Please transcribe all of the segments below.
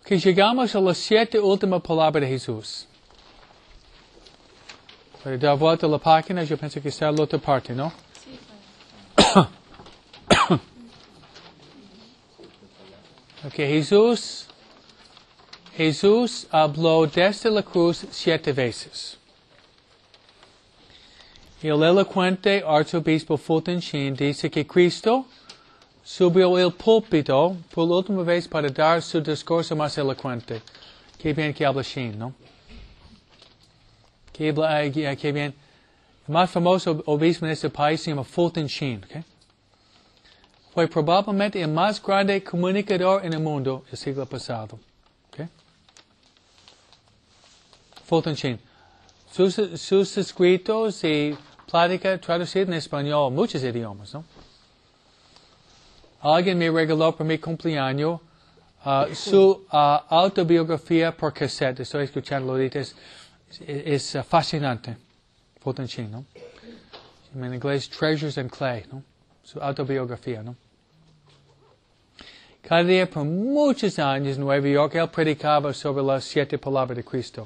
Que llegamos a las 7 últimas palabras de Jesús. Para dar vuelta a la página, yo pienso que está en la otra parte, ¿no? Sí, Ok, Jesús habló desde la cruz 7 veces. Y el elocuente arzobispo Fulton Sheen dice que Cristo subió al púlpito por la última vez para dar su discurso más elocuente. Qué bien que habla Sheen, ¿no? Qué bien. El más famoso obispo en este país se llama Fulton Sheen, ¿ok? Fue probablemente el más grande comunicador en el mundo el siglo pasado. ¿Okay? Fulton Sheen. Sus escritos y plática traducida en español, muchos idiomas, ¿no? Alguien me regaló por mi cumpleaños su autobiografía por cassette. Estoy escuchando ahorita. Es fascinante. Fulton Sheen, ¿no? En inglés, Treasures in Clay, ¿no? Su autobiografía, ¿no? Cada día por muchos años en Nueva York él predicaba sobre las 7 palabras de Cristo.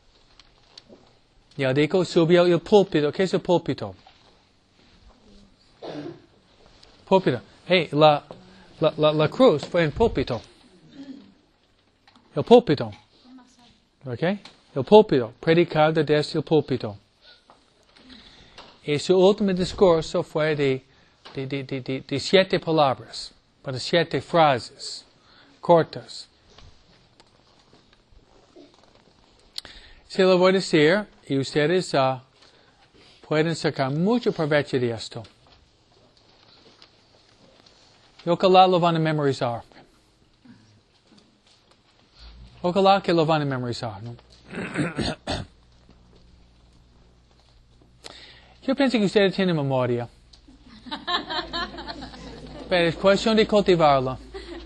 Y él dijo, subió el púlpito. ¿Qué es el púlpito? Púlpito. Hey, la cruz fue en púlpito. El púlpito. ¿Ok? El púlpito. Predicar desde el púlpito. Y su último discurso fue de 7 palabras. Para 7 frases cortas. Se lo voy a decir, y ustedes pueden sacar mucho provecho de esto. Y ojalá lo van a memorizar. Ojalá que lo van a memorizar, ¿no? Yo pienso que ustedes tienen memoria. Pero es cuestión de cultivarla.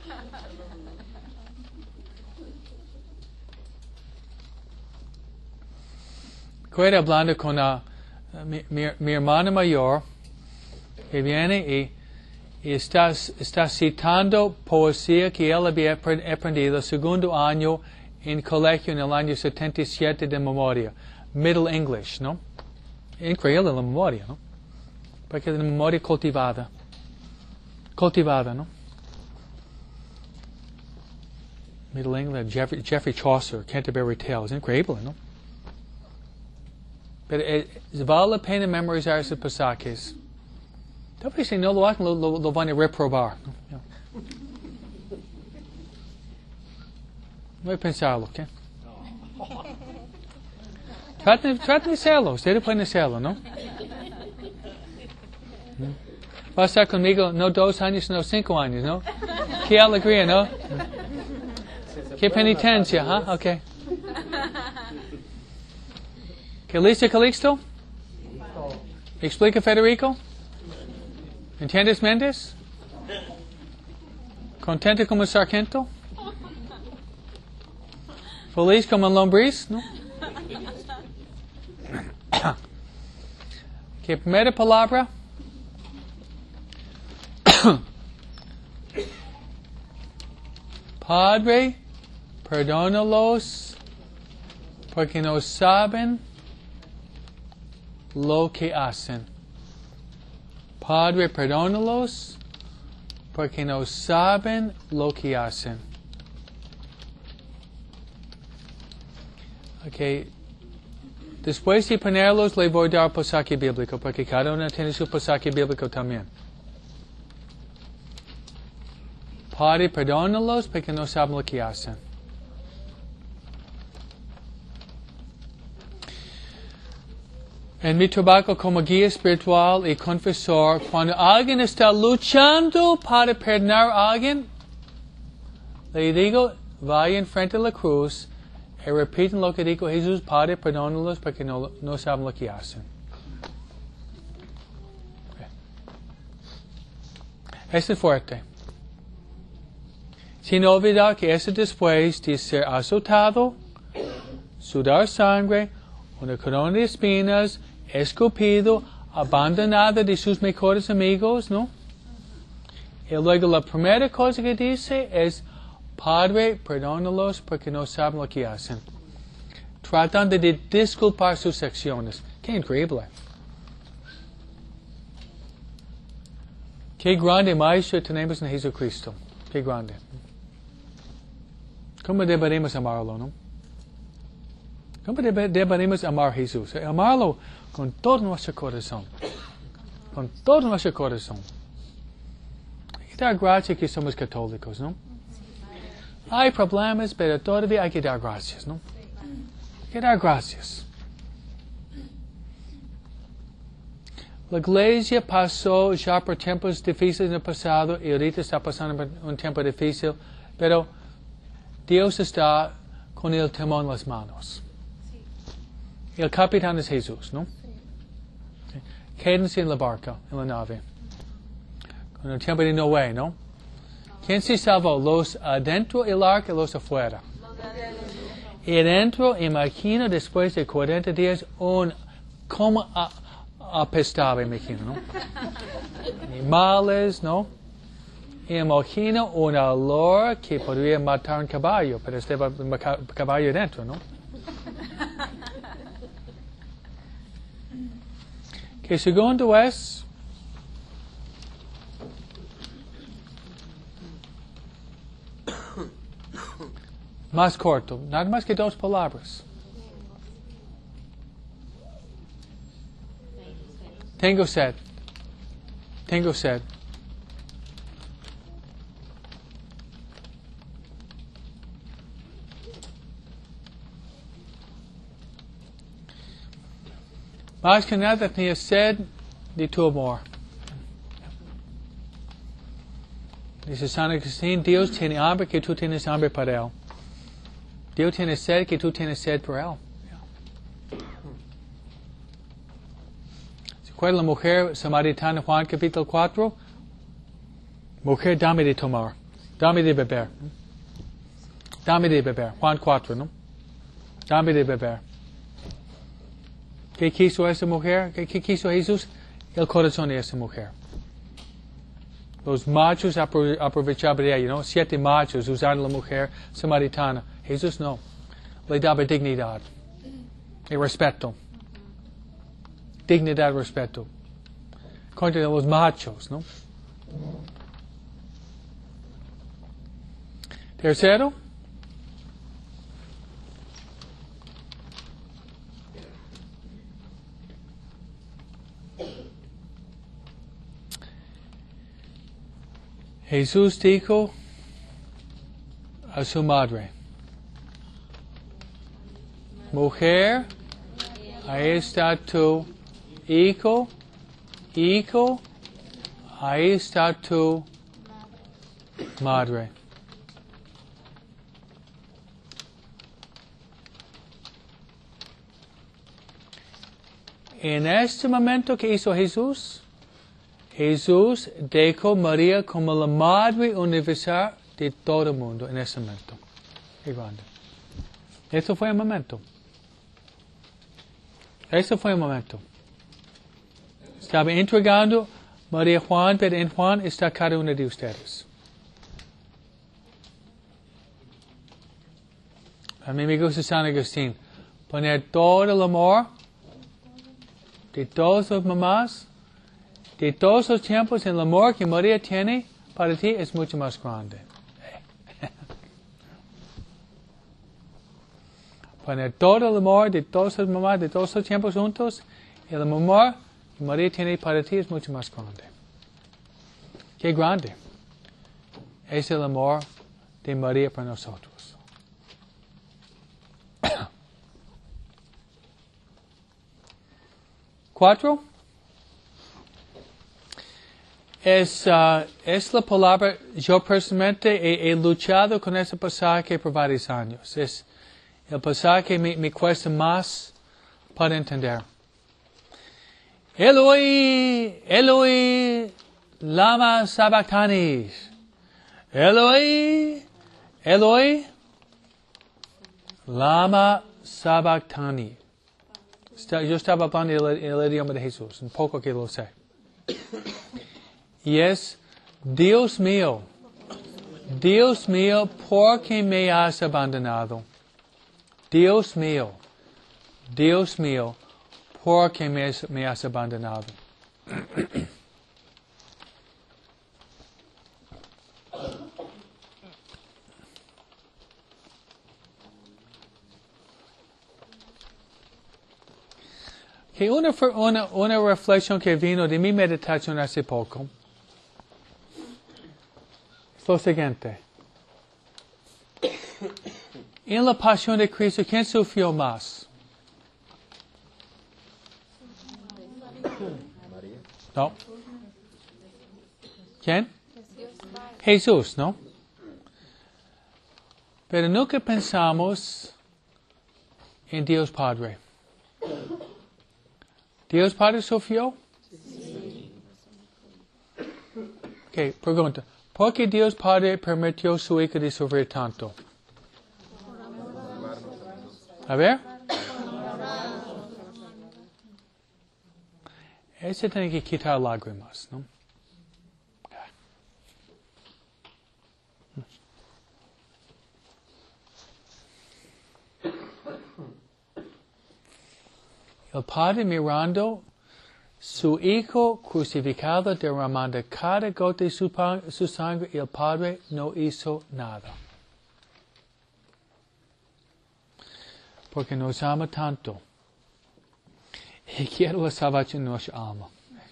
Estoy hablando con mi hermana mayor, que viene y está citando poesía que él había aprendido el segundo año en colegio en el año 77 de memoria. Middle English, ¿no? Increíble la memoria, ¿no? Porque es la memoria cultivada. Cultivada, ¿no? Middle English, Geoffrey Chaucer, Canterbury Tales, increíble, ¿no? Pero vale la pena memorizar esos pasajes. Tal vez si no lo hacen, lo van a reprobar, ¿no? Voy a pensarlo, ¿ok? Traten de hacerlo, ustedes pueden hacerlo, ¿no? Va a estar conmigo no 2 años, sino 5 años, ¿no? Qué alegría, ¿no? Qué penitencia, ¿ah? Ok. ¿Qué listo, Calixto? ¿Explica, Federico? ¿Entiendes, Méndez? ¿Contento como el sargento? ¿Feliz como el lombriz? ¿No? ¿Qué primera palabra? Padre, perdónalos porque no saben lo que hacen. Padre, perdónalos porque no saben lo que hacen. Okay. Después de ponerlos, le voy a dar pasaje bíblico, porque cada uno tiene su pasaje bíblico también. Padre, perdónalos porque no saben lo que hacen. En mi trabajo como guía espiritual y confesor, cuando alguien está luchando para perdonar a alguien, le digo, vayan frente a la cruz y repiten lo que dijo Jesús, Padre, perdónalos porque no saben lo que hacen. Eso es fuerte. Sin olvidar que eso después de ser azotado, sudar sangre, una corona de espinas, escupido, abandonado de sus mejores amigos, ¿no? Y luego la primera cosa que dice es, Padre, perdónalos porque no saben lo que hacen. Tratando de disculpar sus acciones. ¡Qué increíble! ¡Qué grande maestro tenemos en Jesucristo! ¡Qué grande! ¿Cómo deberemos amarlo, no? ¿Cómo deberemos amar a Jesús? Amarlo con todo nuestro corazón. Con todo nuestro corazón. Hay que dar gracias que somos católicos, ¿no? Hay problemas, pero todavía hay que dar gracias, ¿no? Hay que dar gracias. La iglesia pasó ya por tiempos difíciles en el pasado y ahorita está pasando por un tiempo difícil, pero Dios está con el timón en las manos. El capitán es Jesús, ¿no? Quédense en la barca, en la nave. Con el tiempo de Noé, ¿no? ¿Quién se salvó? ¿Los adentro del arca o los afuera? Y adentro, imagino, después de 40 días, como apestaba, imagino, ¿no? Animales, ¿no? Imagino un olor que podría matar un caballo, pero estaba un caballo dentro, ¿no? Que segundo es más corto, nada más que 2 palabras. Tengo sed. Tengo sed. Más que nada tenía sed de tu amor. Dice San Agustín, Dios tiene hambre que tú tienes hambre para Él. Dios tiene sed que tú tienes sed por Él. ¿Se acuerda la mujer samaritana, Juan capítulo 4? Mujer, dame de tomar. Dame de beber. Dame de beber. Juan 4, ¿no? Dame de beber. ¿Qué quiso esa mujer? ¿Qué quiso Jesús? El corazón de esa mujer. Los machos aprovechaban de ella, ¿no? 7 machos usaron la mujer samaritana. Jesús no. Le daba dignidad y respeto. Dignidad y respeto. Contra los machos, ¿no? Tercero. Jesús dijo a su madre, mujer, ahí está tu hijo, ahí está tu madre. En este momento que hizo Jesús, Jesús dejó a María como la madre universal de todo el mundo en ese momento. Qué grande. Eso fue el momento. Eso fue el momento. Estaba entregando María Juan, pero en Juan está cada uno de ustedes. A mí me gusta San Agustín. Poner todo el amor de todas las mamás, de todos los tiempos, el amor que María tiene para ti es mucho más grande. Poner todo el amor de todas las mamás, de todos los tiempos juntos, el amor que María tiene para ti es mucho más grande. Qué grande es el amor de María para nosotros. 4. Es la palabra, yo personalmente he luchado con ese pasaje por varios años. Es el pasaje que me cuesta más para entender. Eloi, Eloi, lama sabachthani. Eloi, Eloi, lama sabachthani. Yo estaba hablando el idioma de Jesús, un poco que lo sé. Y es, Dios mío, Dios mío, ¿por qué me has abandonado? Dios mío, ¿por qué me has abandonado? Que una reflexión que vino de mi meditación hace poco es lo siguiente. En la pasión de Cristo, ¿quién sufrió más? No. ¿Quién? Jesús, ¿no? Pero nunca pensamos en Dios Padre. ¿Dios Padre sufrió? Sí. Ok, pregunta. ¿Por qué Dios Padre permitió a su hijo de sufrir tanto? A ver. Ese tiene que quitar lágrimas, ¿no? El Padre mirando su Hijo crucificado derramando cada gota de su sangre, y el Padre no hizo nada. Porque nos ama tanto. Y quiere la salvación de nuestra alma.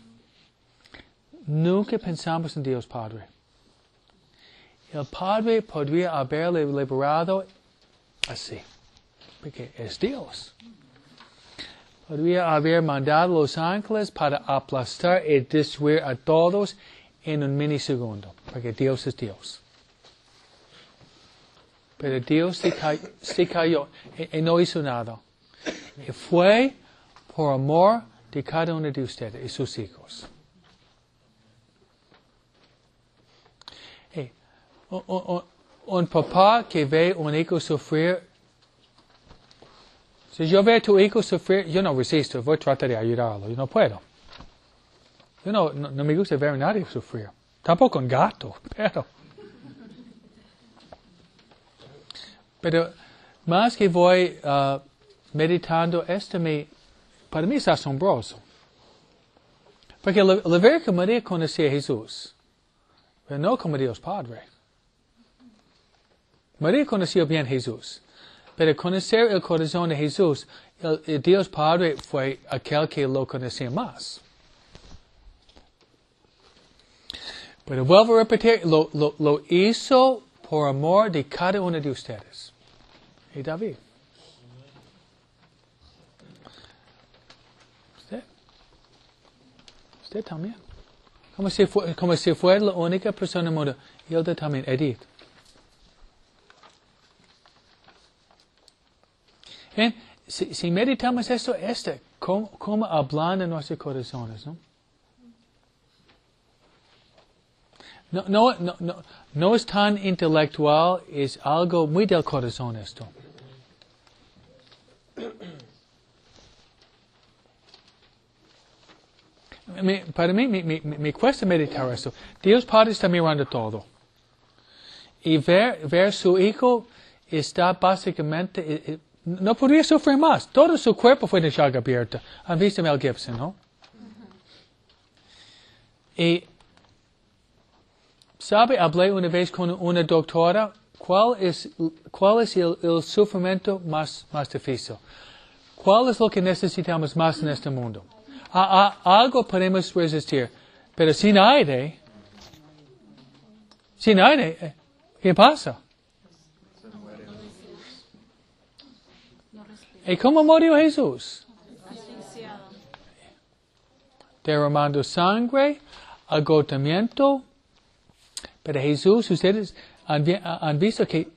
Nunca pensamos en Dios Padre. El Padre podría haberle liberado así. Porque es Dios. Podría haber mandado a los ángeles para aplastar y destruir a todos en un minisegundo, porque Dios es Dios. Pero Dios se cayó y no hizo nada. Y fue por amor de cada uno de ustedes y sus hijos. Hey, un papá que ve a un hijo sufrir. Si yo veo a tu hijo sufrir, yo no resisto, voy a tratar de ayudarlo. Yo no puedo. Yo no me gusta ver a nadie sufrir. Tampoco un gato, pero más que voy meditando, para mí es asombroso. Porque la Virgen María conocía a Jesús, pero no como Dios Padre. María conocía bien a Jesús. Pero conocer el corazón de Jesús, el Dios Padre fue aquel que lo conocía más. Pero vuelvo a repetir, lo hizo por amor de cada uno de ustedes. Y David. Usted también. Como si fuera la única persona en el mundo. Y él también, Edith. Bien, si meditamos esto, ¿cómo ablanda nuestros corazones, ¿no? No es tan intelectual, es algo muy del corazón esto. Para mí me cuesta meditar esto. Dios Padre está mirando todo. Y ver su Hijo está básicamente. No podría sufrir más. Todo su cuerpo fue de llaga abierta. Han visto Mel Gibson, ¿no? Y, ¿sabe? Hablé una vez con una doctora. ¿Cuál es el sufrimiento más difícil? ¿Cuál es lo que necesitamos más en este mundo? Algo podemos resistir. Pero sin aire, ¿qué pasa? ¿Y cómo murió Jesús? Derramando sangre, agotamiento. Pero Jesús, ustedes han visto que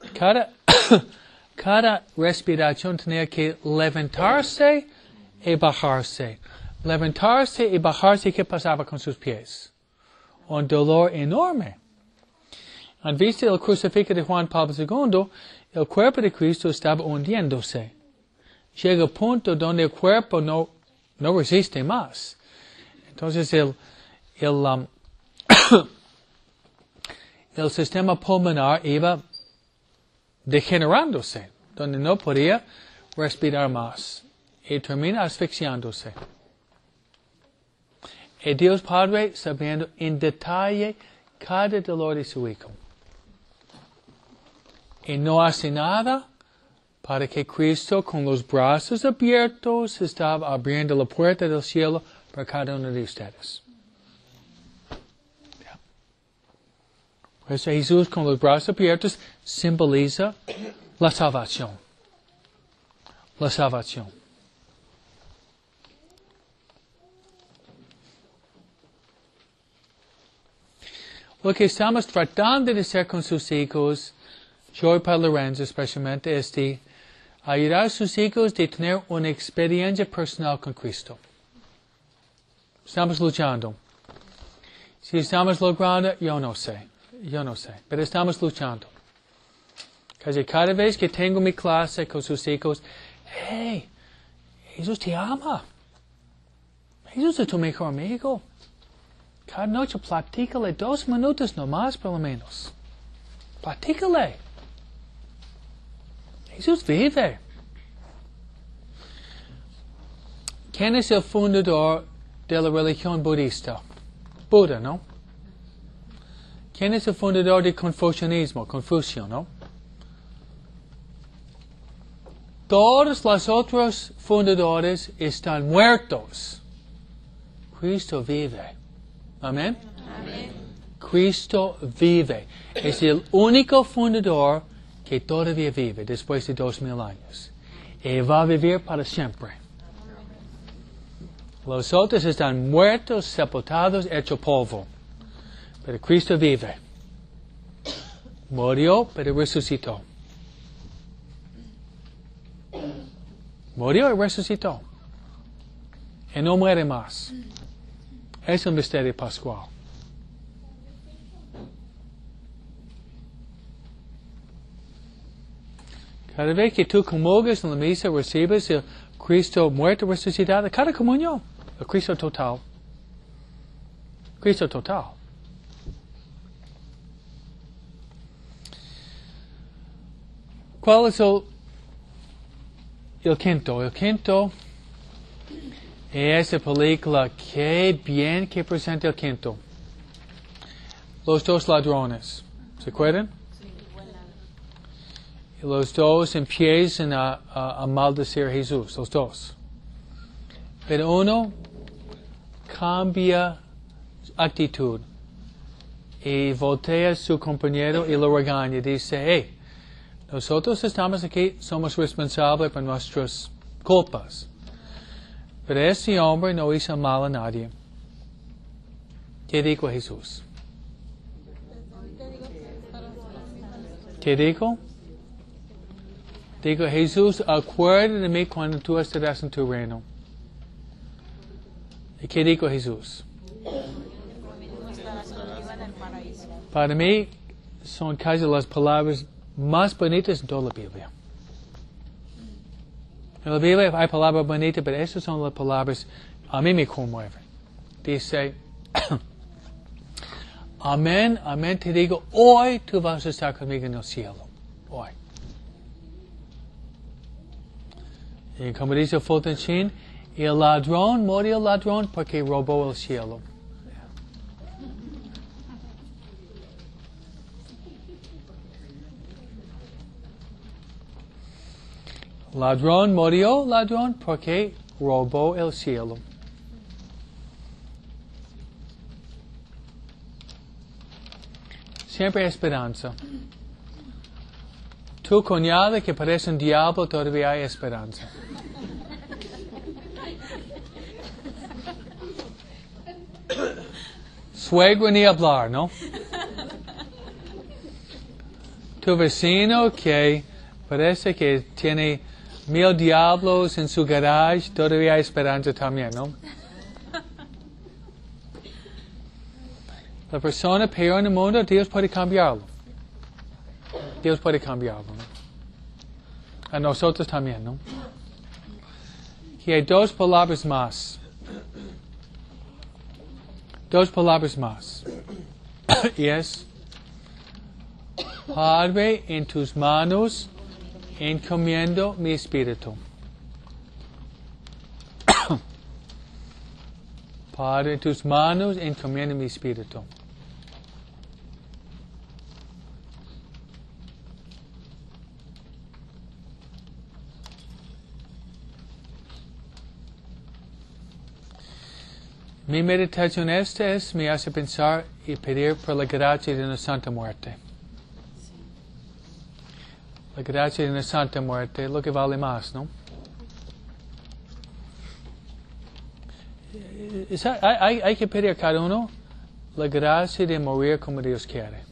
cada respiración tenía que levantarse y bajarse. Levantarse y bajarse, ¿qué pasaba con sus pies? Un dolor enorme. Han visto el crucifijo de Juan Pablo II, el cuerpo de Cristo estaba hundiéndose. Llega un punto donde el cuerpo no resiste más. Entonces el el sistema pulmonar iba degenerándose, donde no podía respirar más y termina asfixiándose. Y Dios Padre, sabiendo en detalle cada dolor de su hijo, y no hace nada para que Cristo, con los brazos abiertos, estaba abriendo la puerta del cielo para cada uno de ustedes. Por eso Jesús, con los brazos abiertos, simboliza la salvación. La salvación. Lo que estamos tratando de hacer con sus hijos, yo y Padre Lorenzo especialmente, es de ayudar a sus hijos de tener una experiencia personal con Cristo. Estamos luchando. Si estamos logrando, yo no sé, pero estamos luchando. Casi cada vez que tengo mi clase con sus hijos, hey, Jesús te ama. Jesús es tu mejor amigo. Cada noche platícale 2 minutos nomás, por lo menos. Platícale. Jesús vive. ¿Quién es el fundador de la religión budista? Buda, ¿no? ¿Quién es el fundador del confucianismo? Confucio, ¿no? Todos los otros fundadores están muertos. Cristo vive. Amén. Amén. Cristo vive. Es el único fundador que todavía vive después de 2000 años. Y va a vivir para siempre. Los otros están muertos, sepultados, hechos polvo. Pero Cristo vive. Murió, pero resucitó. Murió y resucitó. Y no muere más. Es un misterio pascual. Cada vez que tú comulgas en la misa, recibes el Cristo muerto resucitado, cada comunión, el Cristo total. Cristo total. ¿Cuál es el quinto? El quinto es la película Qué bien que presenta el quinto. Los 2 ladrones. ¿Se acuerdan? Y los 2 empiezan a maldecir a Jesús, los 2. Pero uno cambia actitud y voltea a su compañero y lo regaña. Dice, hey, nosotros estamos aquí, somos responsables por nuestras culpas. Pero ese hombre no hizo mal a nadie. ¿Qué dijo Jesús? ¿Qué dijo? Digo, Jesús, acuérdate de mí cuando tú estarás en tu reino. ¿Y qué dijo Jesús? Para mí, son casi las palabras más bonitas en toda la Biblia. En la Biblia hay palabras bonitas, pero esas son las palabras a mí me conmueven. Dice, amén, amén, te digo, hoy tú vas a estar conmigo en el cielo. Hoy. Y como dice Fulton Sheen, el ladrón murió el ladrón porque robó el cielo. Ladrón murió ladrón porque robó el cielo. Siempre hay esperanza. Tu cuñada que parece un diablo, todavía hay esperanza. Suegro ni hablar, ¿no? Tu vecino que parece que tiene 1000 diablos en su garage, todavía hay esperanza también, ¿no? La persona peor en el mundo, Dios puede cambiarlo. Dios puede cambiarlo, ¿no? A nosotros también, ¿no? Y hay 2 palabras más. 2 palabras más. Y es Padre, en tus manos encomiendo mi espíritu. Padre, en tus manos encomiendo mi espíritu. Mi meditación me hace pensar y pedir por la gracia de una santa muerte. La gracia de una santa muerte es lo que vale más, ¿no? Hay que pedir a cada uno la gracia de morir como Dios quiere.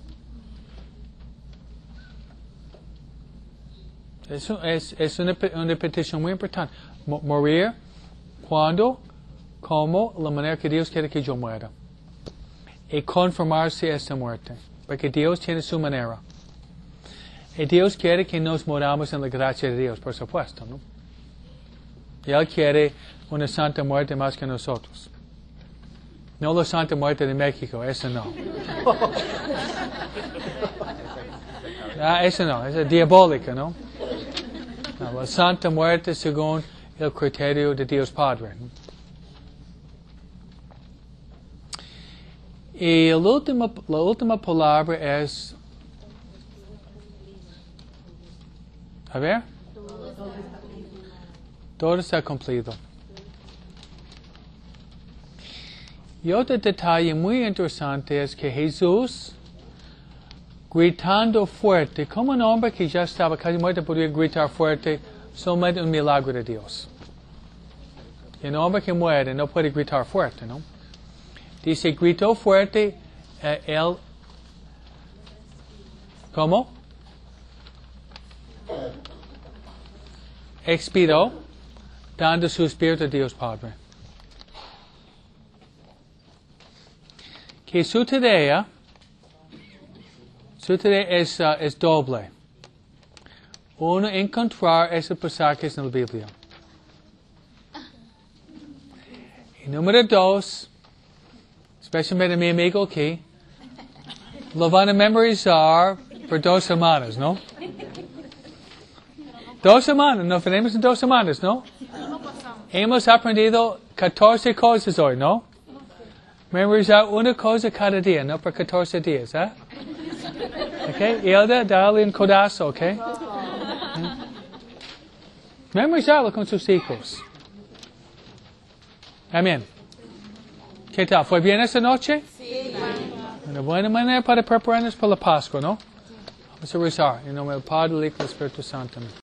Eso es una petición muy importante. Morir cuando, como, la manera que Dios quiere que yo muera. Y conformarse a esta muerte. Porque Dios tiene su manera. Y Dios quiere que nos moramos en la gracia de Dios, por supuesto, ¿no? Y Él quiere una santa muerte más que nosotros. No la santa muerte de México, eso no. Eso no, es diabólica, ¿no? No, la santa muerte según el criterio de Dios Padre, ¿no? Y la última palabra es... A ver. Todo está cumplido. Y otro detalle muy interesante es que Jesús, gritando fuerte, como un hombre que ya estaba casi muerto podía gritar fuerte, solamente un milagro de Dios. Y un hombre que muere no puede gritar fuerte, ¿no? Dice, gritó fuerte, él, ¿cómo? Expiró, dando su espíritu a Dios Padre. Que su tarea es doble. Uno, encontrar esos pasajes en la Biblia. Y número dos, especialmente mi amigo aquí, lo van a memorizar por 2 semanas, ¿no? 2 semanas, nos veremos en 2 semanas, ¿no? Hemos aprendido 14 cosas hoy, ¿no? Memorizar una cosa cada día, no por 14 días, ¿eh? ¿Ok? Hilda, dale un codazo, ¿ok? Memorizarlo con sus hijos. Amén. ¿Qué tal? ¿Fue bien esta noche? Sí. Una buena manera para prepararnos para la Pascua, ¿no? Vamos a rezar en nombre del Padre, del Hijo y del Espíritu Santo.